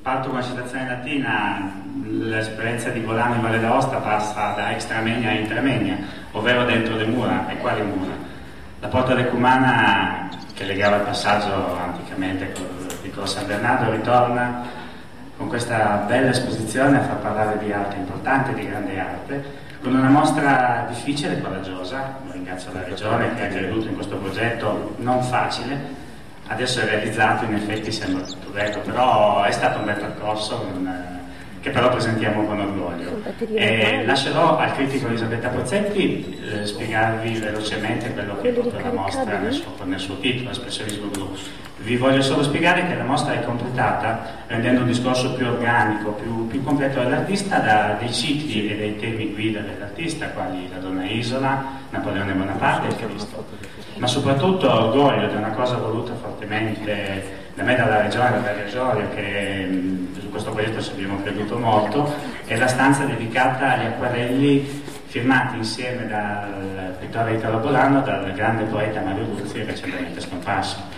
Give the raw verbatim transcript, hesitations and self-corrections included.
Parto con la citazione latina. L'esperienza di Volano in Valle d'Aosta passa da extramenia a intramenia, ovvero dentro le mura. E quali mura? La porta decumana, che legava il passaggio anticamente con il piccolo San Bernardo, ritorna con questa bella esposizione a far parlare di arte importante, di grande arte, con una mostra difficile e coraggiosa. Ringrazio la Regione che ha creduto in questo progetto non facile. Adesso è realizzato, in effetti sembra tutto vecchio, però è stato un bel percorso un, che però presentiamo con orgoglio. E lascerò al critico Elisabetta Pozzetti eh, spiegarvi velocemente quello che proprio la mostra nel suo, nel suo titolo, Espressionismo blu. Vi voglio solo spiegare che la mostra è completata rendendo un discorso più organico, più, più completo dell'artista, da dei cicli e dei temi guida dell'artista, quali la donna isola, Napoleone Bonaparte e Cristo. Ma soprattutto orgoglio di una cosa voluta fortemente da me, dalla Regione, da Dario Giorio, che mh, su questo progetto ci abbiamo creduto molto, è la stanza dedicata agli acquarelli firmati insieme dal pittore Italo Bolano, dal grande poeta Mario Luzzi, recentemente scomparso.